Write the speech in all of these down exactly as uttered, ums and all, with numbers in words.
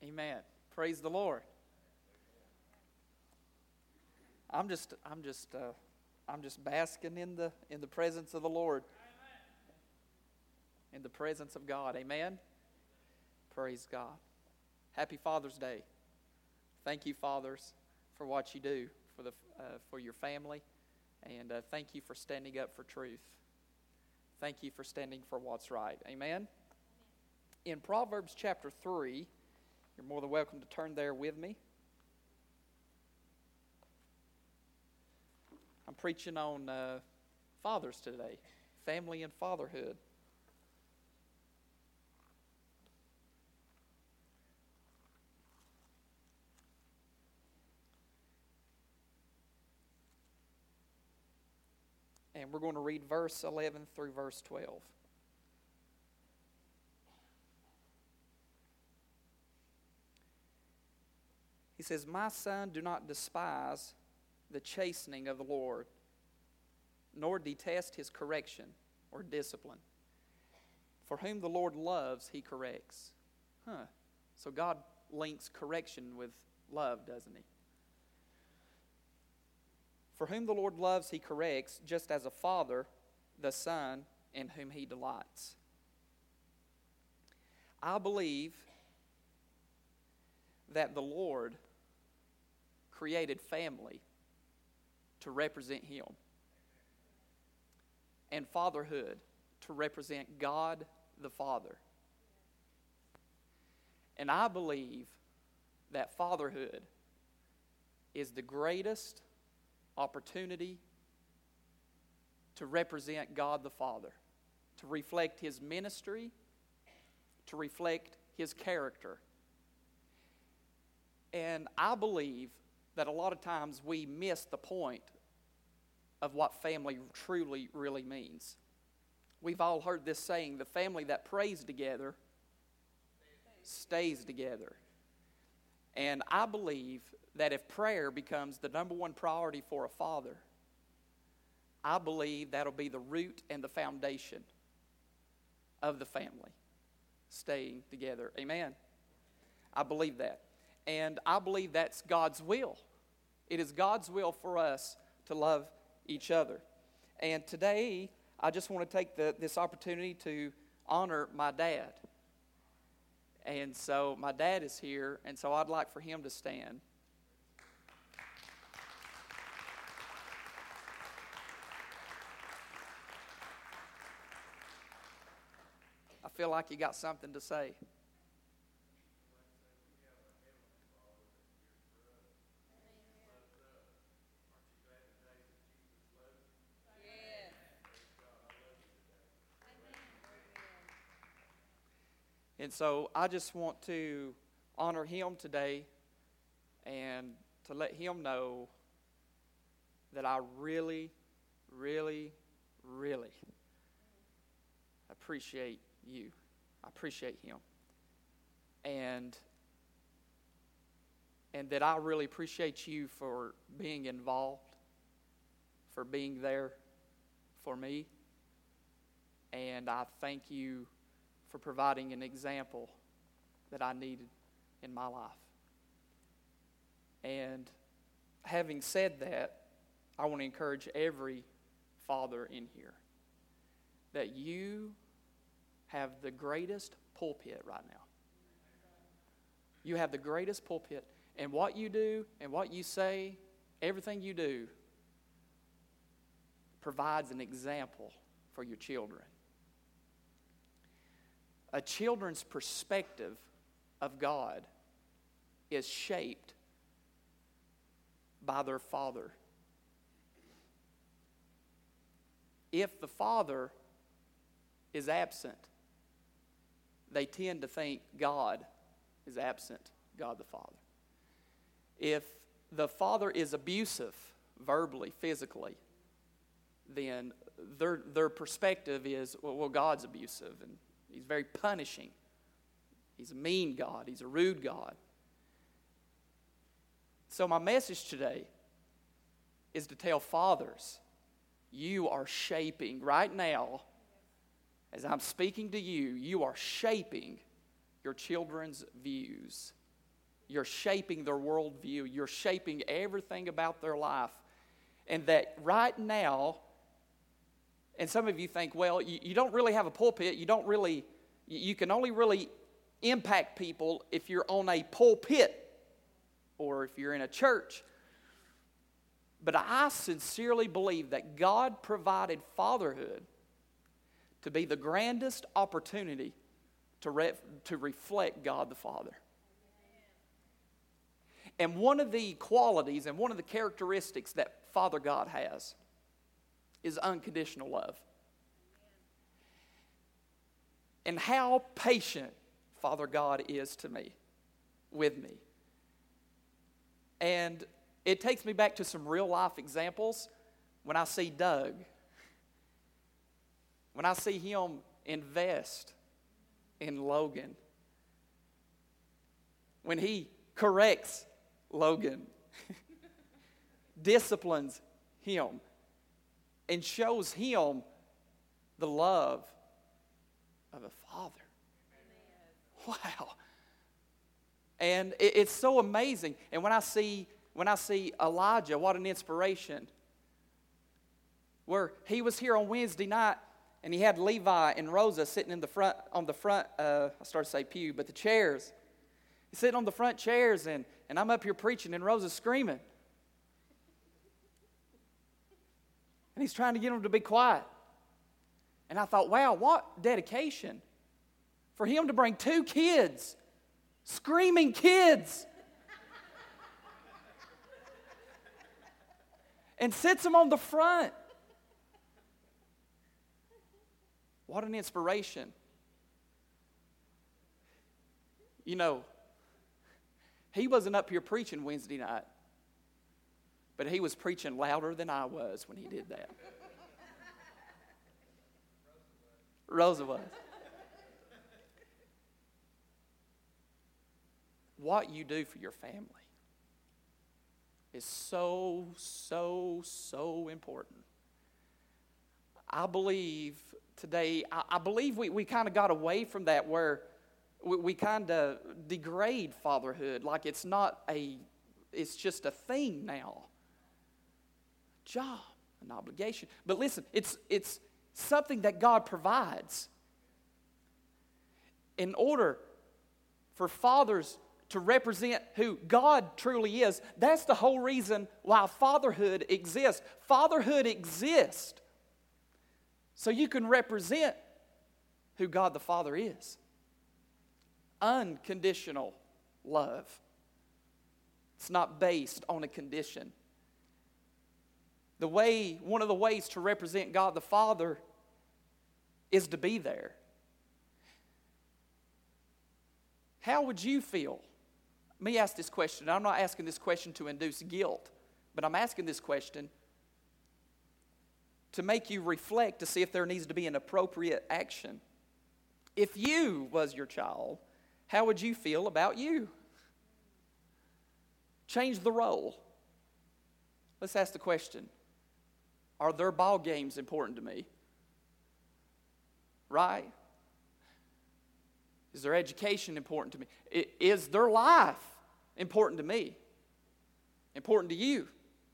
Amen. Praise the Lord. I'm just, I'm just, uh, I'm just basking in the in the presence of the Lord, in the presence of God. Amen. Praise God. Happy Father's Day. Thank you, fathers, for what you do for the uh, for your family, and uh, thank you for standing up for truth. Thank you for standing for what's right. Amen. In Proverbs chapter three, you're more than welcome to turn there with me. I'm preaching on uh, fathers today, family and fatherhood. And we're going to read verse eleven through verse twelve. He says, "My son, do not despise the chastening of the Lord, nor detest his correction or discipline. For whom the Lord loves, he corrects." Huh. So God links correction with love, doesn't he? "For whom the Lord loves, he corrects, just as a father the son in whom he delights." I believe that the Lord created family to represent him, and fatherhood to represent God the Father. And I believe that fatherhood is the greatest opportunity to represent God the Father, to reflect his ministry, to reflect his character. And I believe that a lot of times we miss the point of what family truly, really means. We've all heard this saying, the family that prays together stays together. And I believe that if prayer becomes the number one priority for a father, I believe that'll be the root and the foundation of the family staying together. Amen. I believe that. And I believe that's God's will. It is God's will for us to love each other. And today, I just want to take the, this opportunity to honor my dad. And so my dad is here, and so I'd like for him to stand. I feel like you got something to say. And so I just want to honor him today and to let him know that I really, really, really appreciate you. I appreciate him. And, and that I really appreciate you for being involved, for being there for me. And I thank you for providing an example that I needed in my life. And having said that, I want to encourage every father in here that you have the greatest pulpit right now. You have the greatest pulpit, and what you do and what you say, everything you do provides an example for your children. A children's perspective of God is shaped by their father. If the father is absent, they tend to think God is absent, God the Father. If the father is abusive, verbally, physically, then their, their perspective is, well, well, God's abusive, and he's very punishing. He's a mean God. He's a rude God. So my message today is to tell fathers, you are shaping right now, as I'm speaking to you, you are shaping your children's views you're shaping their worldview. You're shaping everything about their life. And that right now, and some of you think, well, you, you don't really have a pulpit. You don't really, you can only really impact people if you're on a pulpit or if you're in a church. But I sincerely believe that God provided fatherhood to be the grandest opportunity to, re- to reflect God the Father. And one of the qualities and one of the characteristics that Father God has is unconditional love. And how patient Father God is to me, with me. And it takes me back to some real life examples when I see Doug. When I see him invest in Logan. When he corrects Logan, disciplines him, and shows him the love of a father. Wow. And it, it's so amazing. And when I see when I see Elijah, what an inspiration. Where he was here on Wednesday night, and he had Levi and Rosa sitting in the front on the front. Uh, I started to say pew, but the chairs. He's sitting on the front chairs, and and I'm up here preaching, and Rosa's screaming. And he's trying to get them to be quiet. And I thought, wow, what dedication for him to bring two kids, screaming kids, and sits them on the front. What an inspiration. You know, he wasn't up here preaching Wednesday night, but he was preaching louder than I was when he did that. Rosa was. What you do for your family is so, so, so important. I believe today, I, I believe we, we kind of got away from that where we, we kind of degrade fatherhood like it's not a, it's just a thing now. Job, an obligation. But listen, it's it's something that God provides. In order for fathers to represent who God truly is, that's the whole reason why fatherhood exists. Fatherhood exists so you can represent who God the Father is. Unconditional love. It's not based on a condition. The way, one of the ways to represent God the Father is to be there. How would you feel? Let me ask this question. I'm not asking this question to induce guilt, but I'm asking this question to make you reflect to see if there needs to be an appropriate action. If you was your child, how would you feel about you? Change the role. Let's ask the question. Are their ball games important to me? Right? Is their education important to me? Is their life important to me? Important to you?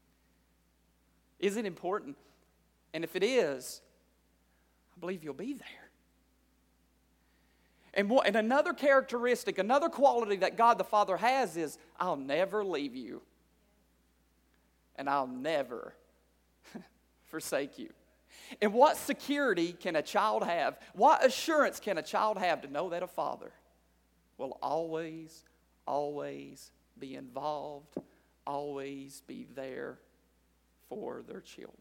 Is it important? And if it is, I believe you'll be there. And, what, and another characteristic, another quality that God the Father has is, I'll never leave you. And I'll never forsake you. And what security can a child have? What assurance can a child have to know that a father will always, always be involved, always be there for their children?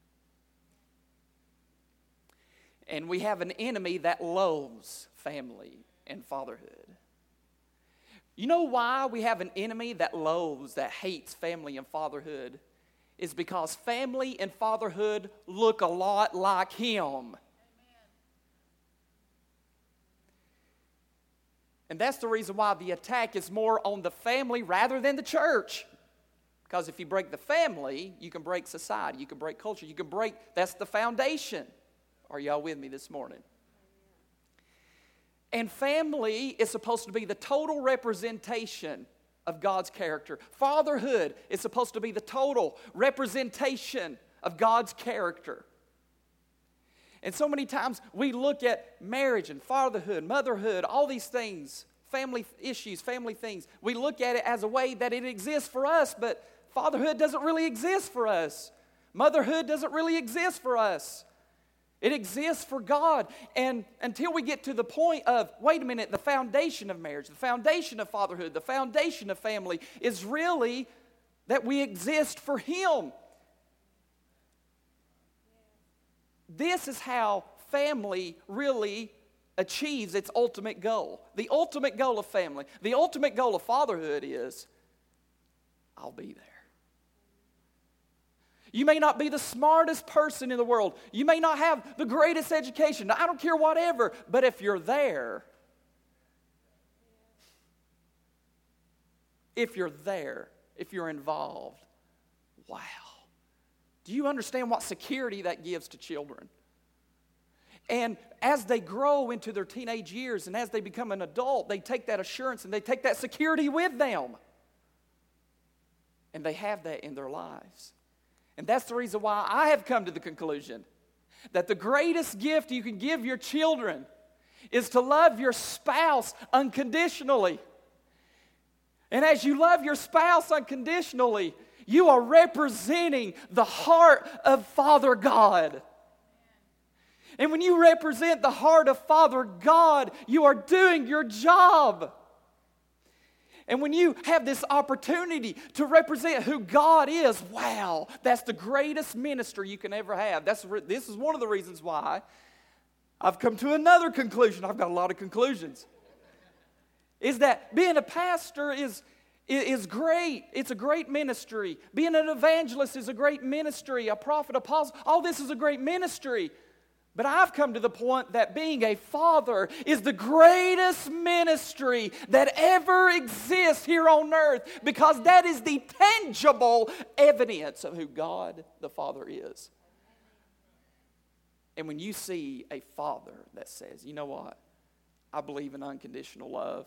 And we have an enemy that loathes family and fatherhood. You know why we have an enemy that loathes, that hates family and fatherhood? Is because family and fatherhood look a lot like him. Amen. And that's the reason why the attack is more on the family rather than the church. Because if you break the family, you can break society, you can break culture, you can break, that's the foundation. Are y'all with me this morning? And family is supposed to be the total representation of God's character. Fatherhood is supposed to be the total representation of God's character. And so many times we look at marriage and fatherhood, motherhood, all these things, family issues, family things. We look at it as a way that it exists for us, but fatherhood doesn't really exist for us. Motherhood doesn't really exist for us. It exists for God. And until we get to the point of, wait a minute, the foundation of marriage, the foundation of fatherhood, the foundation of family is really that we exist for Him. This is how family really achieves its ultimate goal. The ultimate goal of family, the ultimate goal of fatherhood is, I'll be there. You may not be the smartest person in the world. You may not have the greatest education. I don't care whatever. But if you're there, if you're there, if you're involved, wow. Do you understand what security that gives to children? And as they grow into their teenage years and as they become an adult, they take that assurance and they take that security with them. And they have that in their lives. And that's the reason why I have come to the conclusion that the greatest gift you can give your children is to love your spouse unconditionally. And as you love your spouse unconditionally, you are representing the heart of Father God. And when you represent the heart of Father God, you are doing your job. And when you have this opportunity to represent who God is, wow, that's the greatest ministry you can ever have. That's, this is one of the reasons why I've come to another conclusion. I've got a lot of conclusions. Is that being a pastor is, is great. It's a great ministry. Being an evangelist is a great ministry. A prophet, apostle, all this is a great ministry. But I've come to the point that being a father is the greatest ministry that ever exists here on earth, because that is the tangible evidence of who God the Father is. And when you see a father that says, you know what, I believe in unconditional love,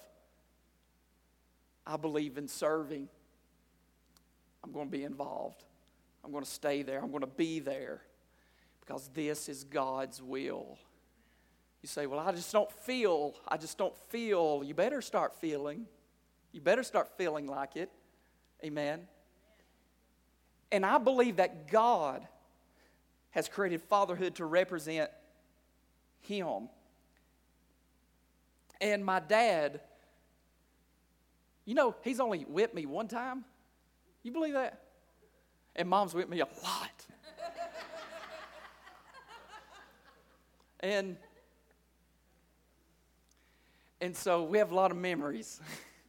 I believe in serving, I'm going to be involved, I'm going to stay there, I'm going to be there. Because this is God's will. You say, well, I just don't feel, I just don't feel. You better start feeling. You better start feeling like it. Amen. And I believe that God has created fatherhood to represent Him. And my dad, you know, he's only whipped me one time. You believe that? And Mom's whipped me a lot. And, and so we have a lot of memories.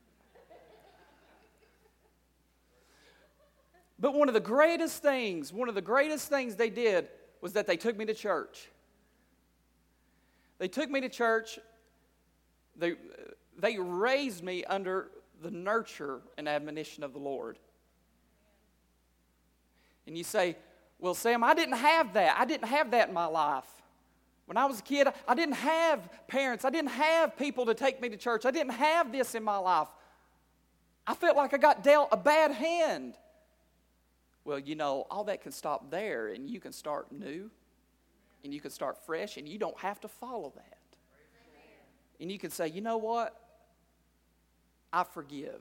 But one of the greatest things, one of the greatest things they did was that they took me to church. They took me to church. They, they raised me under the nurture and admonition of the Lord. And you say, well, Sam, I didn't have that. I didn't have that in my life. When I was a kid, I didn't have parents. I didn't have people to take me to church. I didn't have this in my life. I felt like I got dealt a bad hand. Well, you know, all that can stop there, and you can start new, and you can start fresh, and you don't have to follow that. And you can say, you know what? I forgive.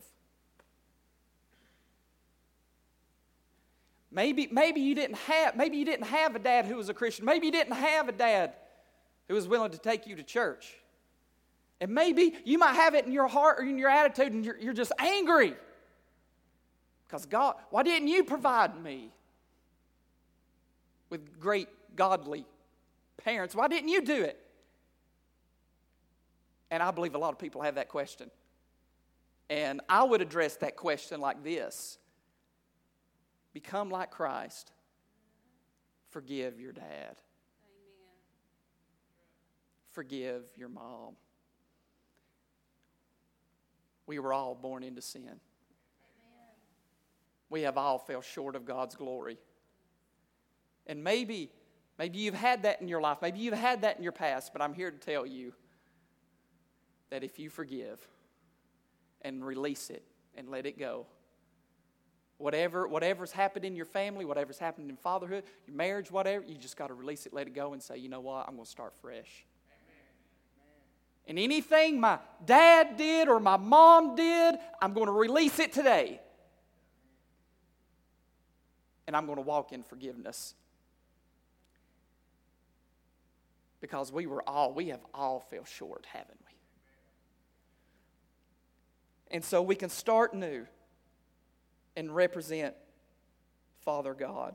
Maybe, maybe you didn't have, maybe you didn't have a dad who was a Christian. Maybe you didn't have a dad who was willing to take you to church. And maybe you might have it in your heart or in your attitude, and you're, you're just angry. Because God, why didn't you provide me with great godly parents? Why didn't you do it? And I believe a lot of people have that question. And I would address that question like this. Become like Christ. Forgive your dad. Amen. Forgive your mom. We were all born into sin. Amen. We have all fell short of God's glory. And maybe, maybe you've had that in your life. Maybe you've had that in your past. But I'm here to tell you that if you forgive and release it and let it go. Whatever, whatever's happened in your family, whatever's happened in fatherhood, your marriage, whatever, you just got to release it, let it go, and say, you know what, I'm going to start fresh. And anything my dad did or my mom did, I'm going to release it today. And I'm going to walk in forgiveness. Because we were all, we have all fell short, haven't we? And so we can start new and represent Father God.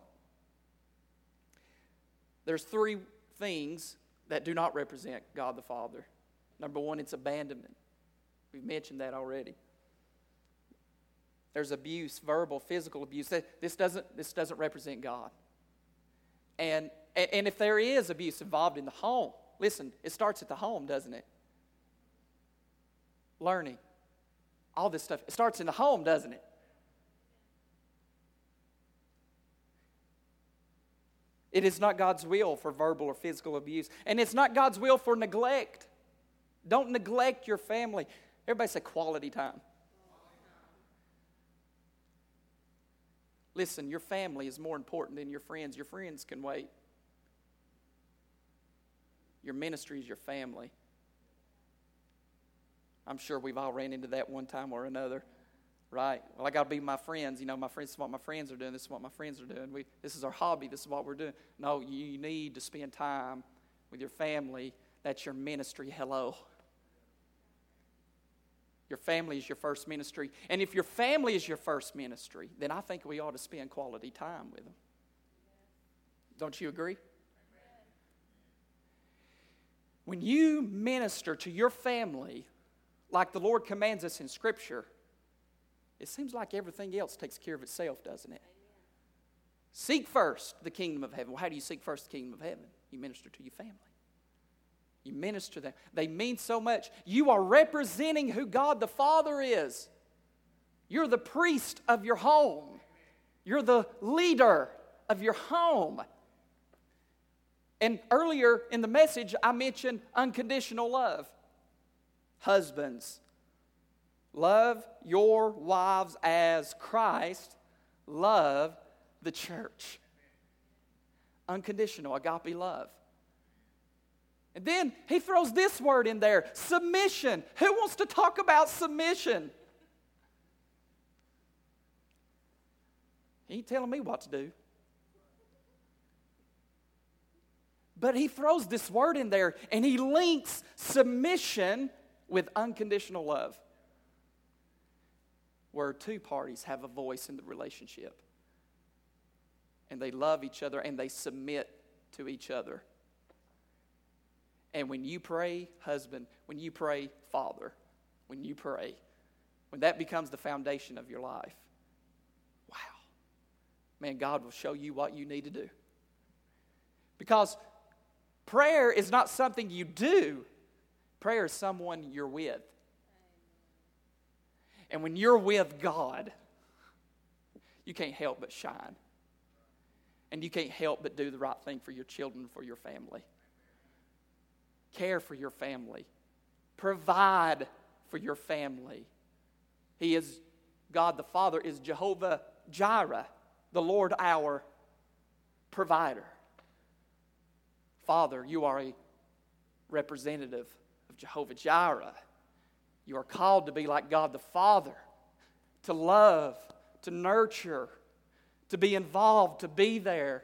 There's three things that do not represent God the Father. Number one, it's abandonment. We've mentioned that already. There's abuse, verbal, physical abuse. This doesn't, this doesn't represent God. And, and if there is abuse involved in the home, listen, it starts at the home, doesn't it? Learning. All this stuff. It starts in the home, doesn't it? It is not God's will for verbal or physical abuse. And it's not God's will for neglect. Don't neglect your family. Everybody say quality time. Listen, your family is more important than your friends. Your friends can wait. Your ministry is your family. I'm sure we've all ran into that one time or another. Right? Well, I got to be my friends. You know, my friends, this is what my friends are doing. This is what my friends are doing. We, this is our hobby. This is what we're doing. No, you need to spend time with your family. That's your ministry. Hello. Your family is your first ministry. And if your family is your first ministry, then I think we ought to spend quality time with them. Don't you agree? When you minister to your family like the Lord commands us in Scripture, it seems like everything else takes care of itself, doesn't it? Amen. Seek first the kingdom of heaven. Well, how do you seek first the kingdom of heaven? You minister to your family. You minister to them. They mean so much. You are representing who God the Father is. You're the priest of your home. You're the leader of your home. And earlier in the message, I mentioned unconditional love. Husbands, love your wives as Christ loved the church. Unconditional, agape love. And then he throws this word in there, submission. Who wants to talk about submission? He ain't telling me what to do. But he throws this word in there and he links submission with unconditional love, where two parties have a voice in the relationship. And they love each other and they submit to each other. And when you pray, husband, when you pray, father, when you pray, when that becomes the foundation of your life, wow, man, God will show you what you need to do. Because prayer is not something you do. Prayer is someone you're with. And when you're with God, you can't help but shine. And you can't help but do the right thing for your children, for your family. Care for your family. Provide for your family. He is, God the Father is Jehovah Jireh, the Lord our provider. Father, you are a representative of Jehovah Jireh. You are called to be like God the Father, to love, to nurture, to be involved, to be there.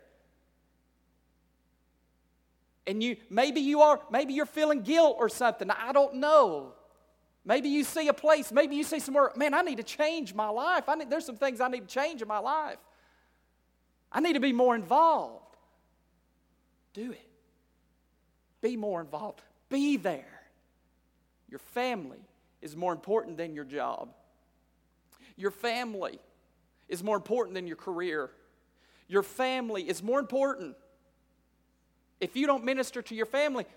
And you, maybe you are, maybe you're feeling guilt or something. I don't know. Maybe you see a place, maybe you see somewhere, man, I need to change my life. I need, there's some things I need to change in my life. I need to be more involved. Do it. Be more involved. Be there. Your family is more important than your job. Your family is more important than your career. Your family is more important. If you don't minister to your family,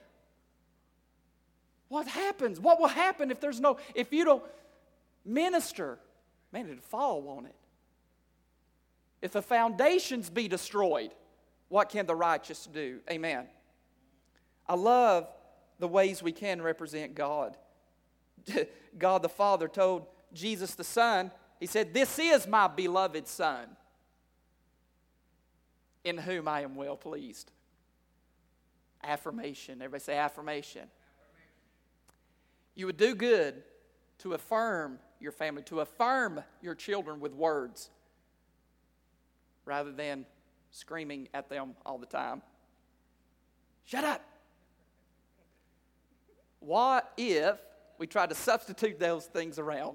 what happens? What will happen if there's no, if you don't minister? Man, it'll fall, won't it? If the foundations be destroyed, what can the righteous do? Amen. I love the ways we can represent God. God the Father told Jesus the Son, He said, "This is my beloved Son, in whom I am well pleased." Affirmation. Everybody say affirmation. You would do good to affirm your family, to affirm your children with words, rather than screaming at them all the time. Shut up. What if we tried to substitute those things around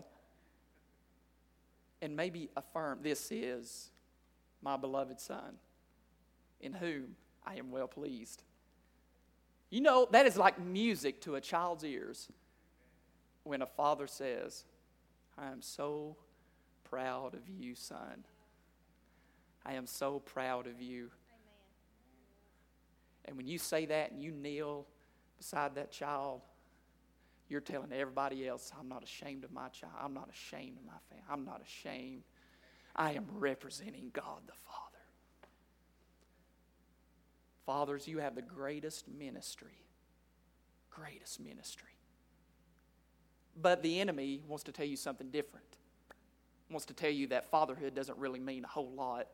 and maybe affirm, "This is my beloved Son, in whom I am well pleased"? You know, that is like music to a child's ears when a father says, "I am so proud of you, son. I am so proud of you." Amen. And when you say that and you kneel beside that child, you're telling everybody else, "I'm not ashamed of my child. I'm not ashamed of my family. I'm not ashamed. I am representing God the Father." Fathers, you have the greatest ministry. Greatest ministry. But the enemy wants to tell you something different. Wants to tell you that fatherhood doesn't really mean a whole lot.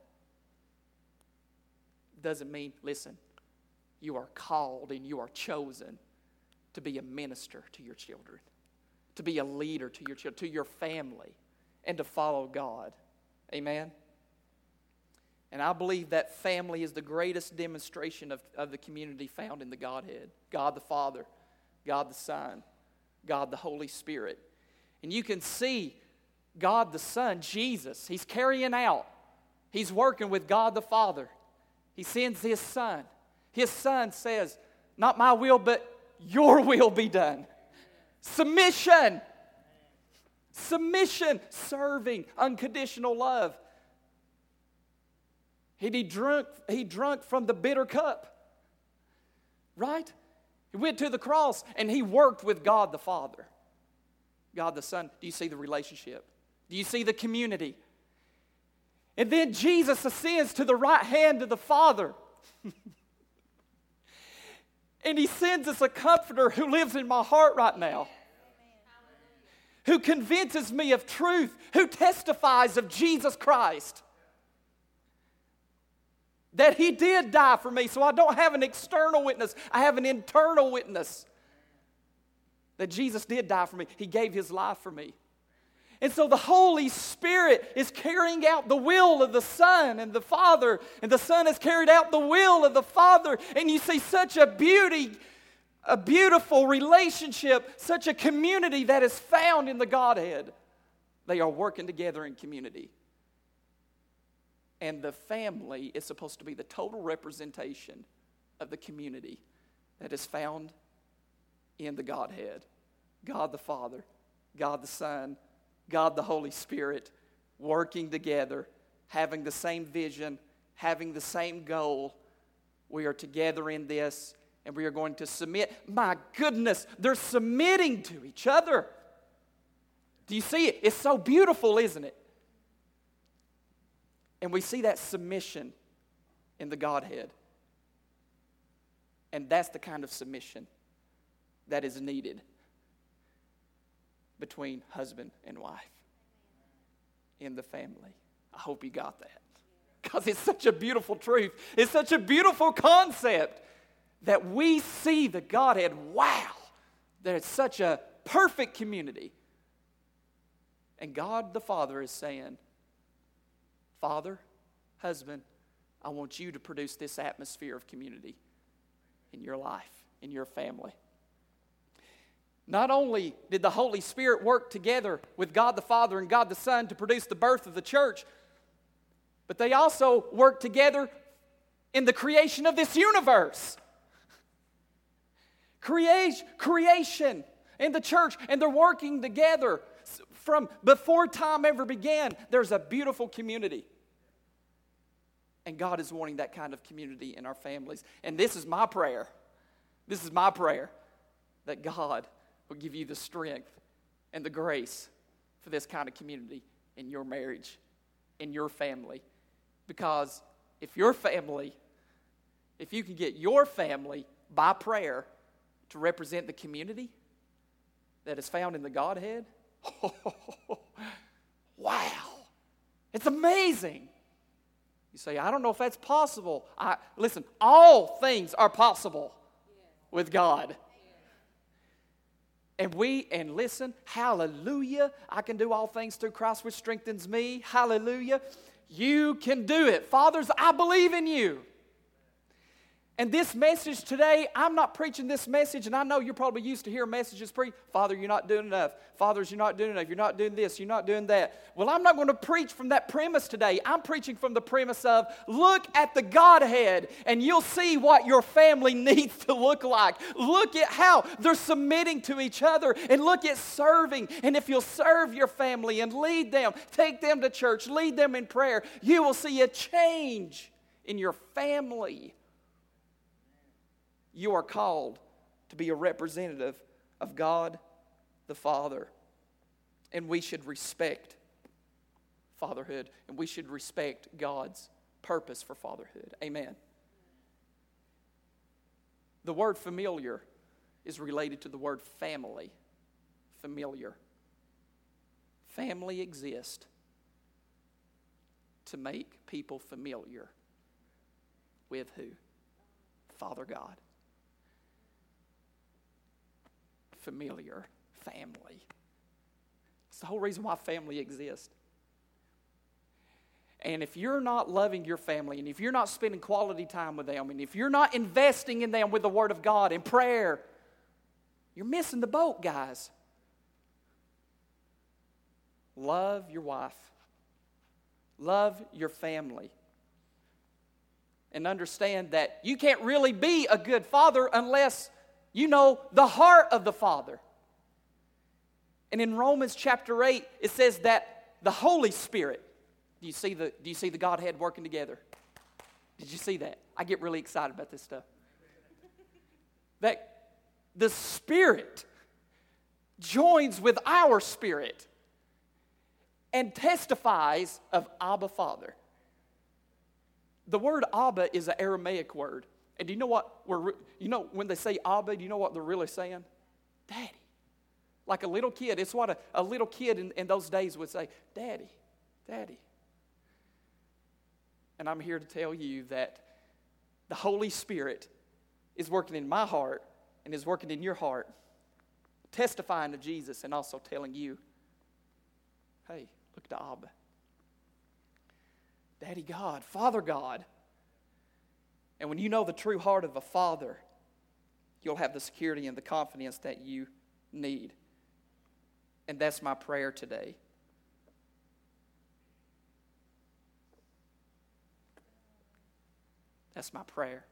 Doesn't mean, listen, you are called and you are chosen to be a minister to your children, to be a leader to your children, to your family, and to follow God. Amen? And I believe that family is the greatest demonstration of, of the community found in the Godhead. God the Father, God the Son, God the Holy Spirit. And you can see God the Son, Jesus, He's carrying out. He's working with God the Father. He sends His Son. His Son says, "Not my will, but your will be done." Submission. Submission. Serving. Unconditional love. He drunk, he drunk from the bitter cup. Right? He went to the cross and he worked with God the Father. God the Son. Do you see the relationship? Do you see the community? And then Jesus ascends to the right hand of the Father. And He sends us a comforter who lives in my heart right now. Who convinces me of truth. Who testifies of Jesus Christ. That He did die for me, so I don't have an external witness. I have an internal witness. That Jesus did die for me. He gave His life for me. And so the Holy Spirit is carrying out the will of the Son and the Father. And the Son has carried out the will of the Father. And you see such a beauty, a beautiful relationship, such a community that is found in the Godhead. They are working together in community. And the family is supposed to be the total representation of the community that is found in the Godhead. God the Father, God the Son, God the Holy Spirit, working together, having the same vision, having the same goal. We are together in this, and we are going to submit. My goodness, they're submitting to each other. Do you see it? It's so beautiful, isn't it? And we see that submission in the Godhead. And that's the kind of submission that is needed between husband and wife in the family. I hope you got that. Because it's such a beautiful truth. It's such a beautiful concept that we see the Godhead. Wow, there's such a perfect community. And God the Father is saying, "Father, husband, I want you to produce this atmosphere of community in your life, in your family." Not only did the Holy Spirit work together with God the Father and God the Son to produce the birth of the church, but they also worked together in the creation of this universe. Creation, creation in the church, and they're working together. From before time ever began, there's a beautiful community. And God is wanting that kind of community in our families. And this is my prayer. This is my prayer, that God will give you the strength and the grace for this kind of community in your marriage, in your family. Because if your family, if you can get your family by prayer to represent the community that is found in the Godhead, wow. It's amazing. You say, I don't know if that's possible. I, listen, all things are possible with God. And we, and listen, hallelujah, I can do all things through Christ which strengthens me. Hallelujah. You can do it. Fathers, I believe in you. And this message today, I'm not preaching this message, and I know you're probably used to hearing messages preached. Father, you're not doing enough. Fathers, you're not doing enough. You're not doing this. You're not doing that. Well, I'm not going to preach from that premise today. I'm preaching from the premise of look at the Godhead, and you'll see what your family needs to look like. Look at how they're submitting to each other, and look at serving. And if you'll serve your family and lead them, take them to church, lead them in prayer, you will see a change in your family. You are called to be a representative of God the Father. And we should respect fatherhood. And we should respect God's purpose for fatherhood. Amen. The word familiar is related to the word family. Familiar. Family exists to make people familiar with who? Father God. Familiar family. It's the whole reason why family exists. And if you're not loving your family, and if you're not spending quality time with them, and if you're not investing in them with the Word of God and prayer, you're missing the boat, guys. Love your wife. Love your family. And understand that you can't really be a good father unless you know the heart of the Father. And in Romans chapter eight, it says that the Holy Spirit, do you see the, do you see the Godhead working together? Did you see that? I get really excited about this stuff. That the Spirit joins with our spirit and testifies of Abba Father. The word Abba is an Aramaic word. And do you know what we're, you know, when they say Abba, do you know what they're really saying? Daddy. Like a little kid. It's what a, a little kid in, in those days would say, Daddy, Daddy. And I'm here to tell you that the Holy Spirit is working in my heart and is working in your heart, testifying to Jesus and also telling you, hey, look to Abba. Daddy God, Father God. And when you know the true heart of a father, you'll have the security and the confidence that you need. And that's my prayer today. That's my prayer.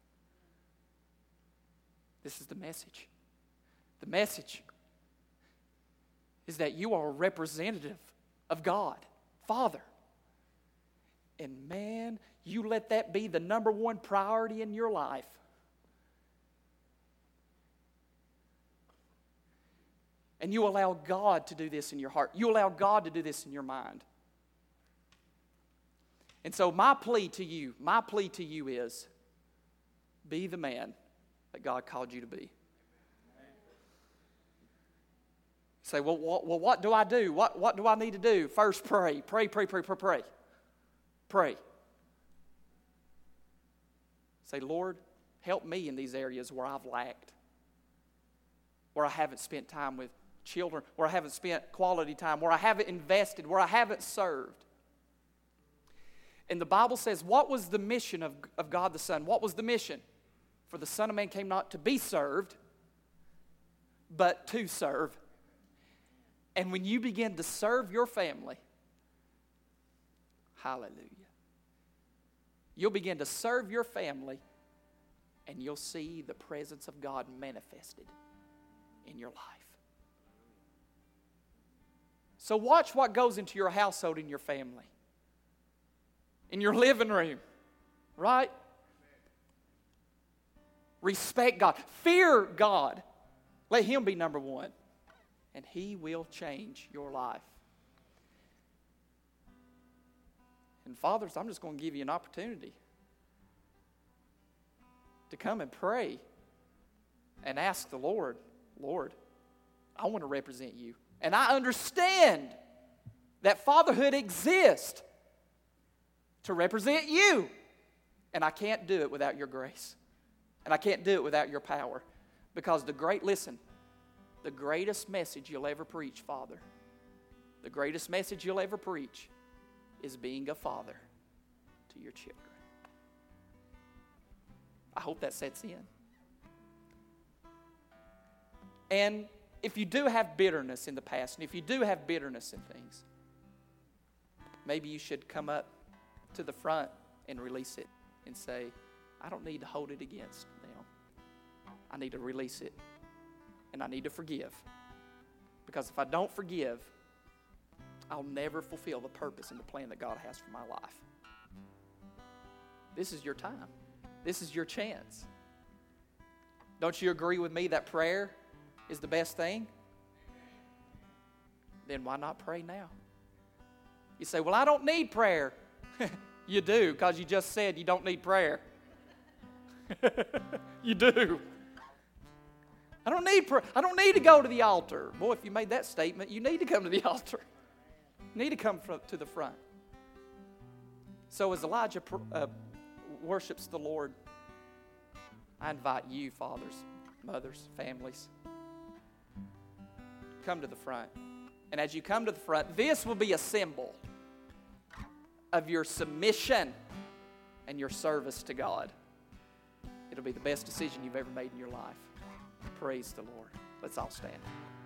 This is the message. The message is that you are a representative of God, Father. And man, you let that be the number one priority in your life. And you allow God to do this in your heart. You allow God to do this in your mind. And so my plea to you, my plea to you is, be the man that God called you to be. Say, well, what, well, what do I do? What, what do I need to do? First, pray. Pray, pray, pray, pray, pray. Pray. Say, Lord, help me in these areas where I've lacked, where I haven't spent time with children, where I haven't spent quality time, where I haven't invested, where I haven't served. And the Bible says, what was the mission of, of God the Son? What was the mission? For the Son of Man came not to be served, but to serve. And when you begin to serve your family, hallelujah, you'll begin to serve your family and you'll see the presence of God manifested in your life. So watch what goes into your household and your family. In your living room, right? Respect God. Fear God. Let Him be number one. And He will change your life. And fathers, I'm just going to give you an opportunity to come and pray and ask the Lord, Lord, I want to represent you. And I understand that fatherhood exists to represent you. And I can't do it without your grace. And I can't do it without your power. Because the great, listen, the greatest message you'll ever preach, Father, the greatest message you'll ever preach is being a father to your children. I hope that sets in. And if you do have bitterness in the past, and if you do have bitterness in things, maybe you should come up to the front and release it and say, I don't need to hold it against them. I need to release it. And I need to forgive. Because if I don't forgive, I'll never fulfill the purpose and the plan that God has for my life. This is your time. This is your chance. Don't you agree with me that prayer is the best thing? Then why not pray now? You say, well, I don't need prayer. You do, because you just said you don't need prayer. You do. I don't need prayer. I don't need to go to the altar. Boy, if you made that statement, you need to come to the altar. You need to come to the front. So as Elijah uh, worships the Lord, I invite you, fathers, mothers, families, come to the front. And as you come to the front, this will be a symbol of your submission and your service to God. It'll be the best decision you've ever made in your life. Praise the Lord. Let's all stand.